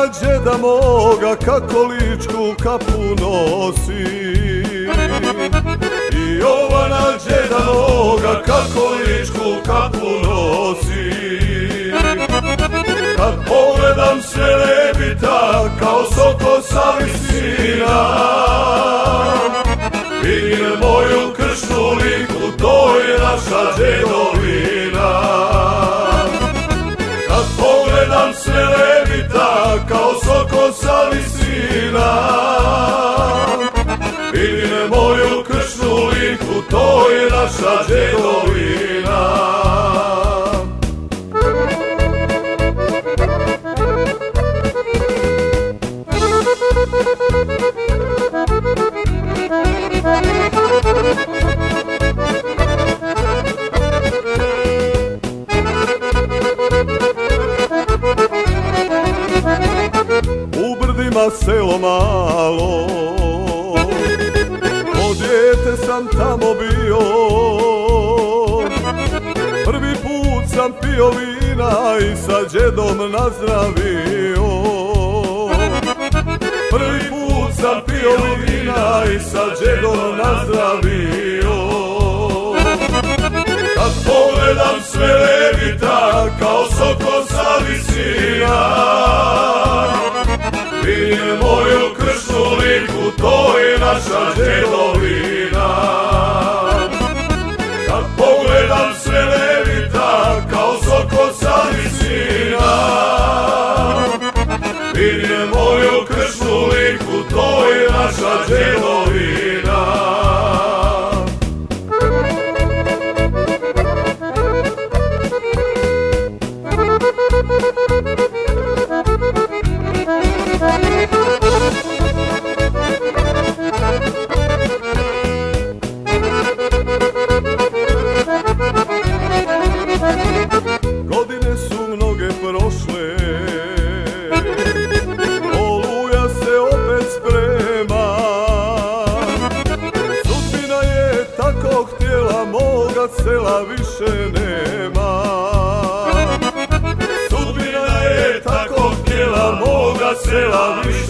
džeda moga kako ličku kapu nosi. I Jovana džeda moga kako ličku kapu nosi. Kad pogledam sve lebita kao soko sa visina, vidim moju kršnu liku, to je naša džedovina. Kad pogledam sve lebita kao soko sa visina, vidim moju kršnu liku, to je naša džedovina. U Brdima selo malo, ko dijete sam tamo bio. Prvi put sam pio vina i sa džedom nazdravio. Prvi put sam pio vina i sa džedom nazdravio. Kad pogledam sve levita kao soko sa visina, vidim moju kršnu liku, to je naša džedovina. Kad pogledam sve levita kao soko sa visina, vidim moju kršnu liku, to je naša džedovina. Godine su mnoge prošle, Oluja se opet sprema. Sudbina je tako htjela, moga sela više nema. Sudbina je tako htjela, moga sela više